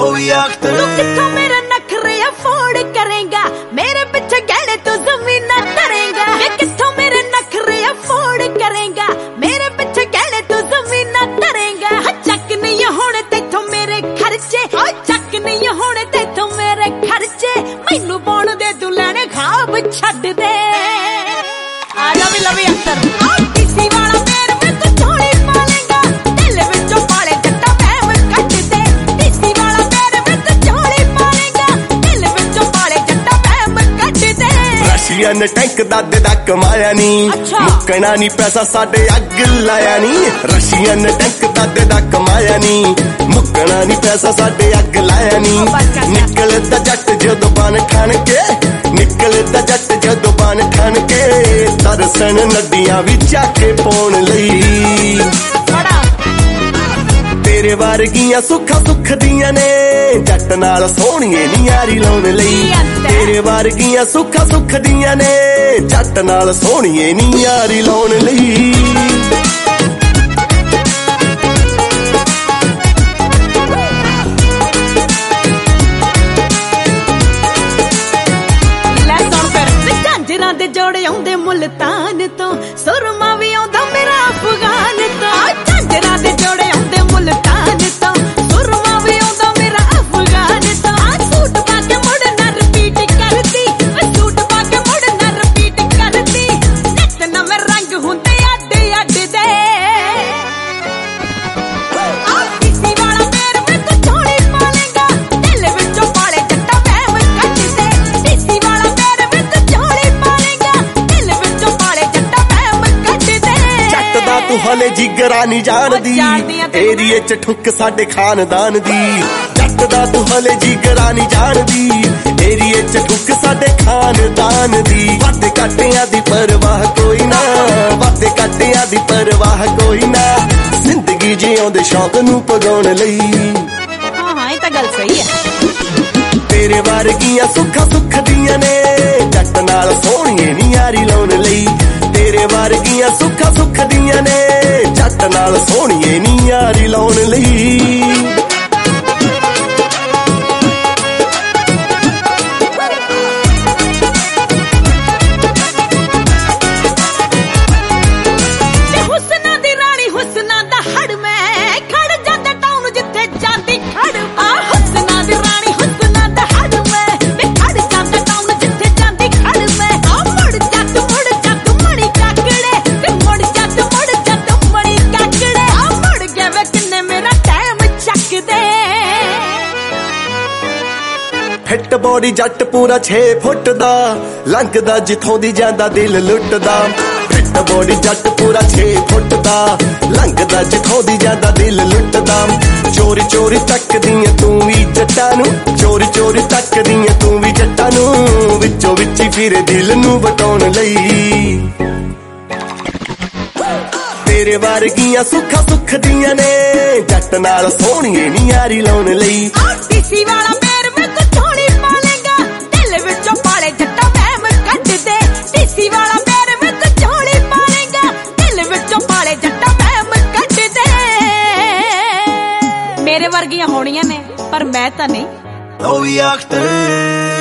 तू किथों मेरा नखरे अफोर्ड करेगा, मेरे पीछे गहने तू जमीन करेगा। किथों मेरे नखरे अफोर्ड करेगा, मेरे पीछे गहने तू जमीन करेगा। चक नहीं होने तेथों मेरे खर्चे, चक नहीं होने तेथों मेरे खर्चे। मैनू पाउण दे तू लैणे खाब छड्ड दे। आजा भी लवी अख्तर किसी वाला पैर में तू झोली पालेगा, दिल विचों पाले जट्टा पैम कट दे। किसी वाला पैर में तू झोली पालेगा, दिल विचों पाले जट्टा पैम कट दे। रशियन टैंक दा कमाया नी, मुक्कना नी पैसा साडे अग लाया नी। रशियन टैंक दा कमाया नी, मुक्कना नी पैसा साडे अग लाया नी। निकलदा जट जदों बन ठण के, निकलदा जट जदों बन ठण के। तरसन नदियां भी झाके पाउण लई, तेरे वर्गियां सुख सुख दियां ने जट नाल सोहणीए नी यारी लाउण लई। तेरे वर्गियां सुख सुख दियां ने जट नाल सोहणीए नी यारी लाउण लई। दे जोड़े आउंदे मुल्तान तो, सुरमा भी आउंदा मेरा अफगान तो। झांजरा दे जोड़े आउंदे मुल्तान तो, सुरमा भी आउंदा मेरा अफगान तो। सूट पा के मुड़ ना रिपीट करदी, सूट पा के मुड़ ना रिपीट करदी। नट नवें रंग हुंदे अड अड दे। किसी वाला पैर में तू झोली पालेगा, दिल विचों पाले जट्टा पैम कट दे। किसी वाला पैर में तू झोली पालेगा, दिल विचों पाले जट्टा पैम कट दे। जट दा तू हले जिगरा नी जानदी, एरिए च ठुक साडे खानदान दी। जट दा तू हले जिगरा नी जानदी, एरिए च ठुक साडे खानदान दी। वादे काटियां दी परवाह कोई ना, वादे काटियां दी परवाह कोई ना। जिंदगी जिउंदे शौक नू पगाउण लई। हाँ ये तां गल सही है। तेरे वर्गियां सुख सुख दियां ने जट नाल सोहणीए नी यारी लाउण लई। तेरे वर्गियां सुख सुख दियां ने जट नाल सोहणीए नी यारी लाउण लई। हुस्ना दी रानी हुस्ना दा हड़ में खड़ जांदा टाउन जिथे जांदी खड़। हुस्ना दी रानी हुस्ना दा हड़ में खड़ जांदा टाउन जिथे जांदी खड़ में। मुड़ जा तू मणी काकड़े, ते मुड़ जा तू मणी काकड़े। मुड़ गए वे किन्ने मेरा टाइम चक दे। फिट बॉडी जट पूरा 6 फुट दा, लंघदा जिथों दी जांदा दिल लुटदा। फिट बॉडी जट पूरा 6 फुट दा, लंघदा जिथों दी जांदा दिल लुटदा। चोरी चोरी तकदीं तू भी जट्टां नू, चोरी चोरी तकदीं तू भी जट्टां नू। विचों विच ही फिर दिल नू बटाउण लई। तेरे वर्गियां सुख सुख दियां ने जट नाल सोहणीए नी यारी लाउण लई। किसी वाला पैर में तू झोली पालेगा, दिल विचों पाले जट्टा पैम कट दे। किसी वाला पैर में तू झोली पालेगा, दिल विचों पाले जट्टा पैम कट दे। मेरे वर्गियां होणियां ने पर मैं तां नहीं।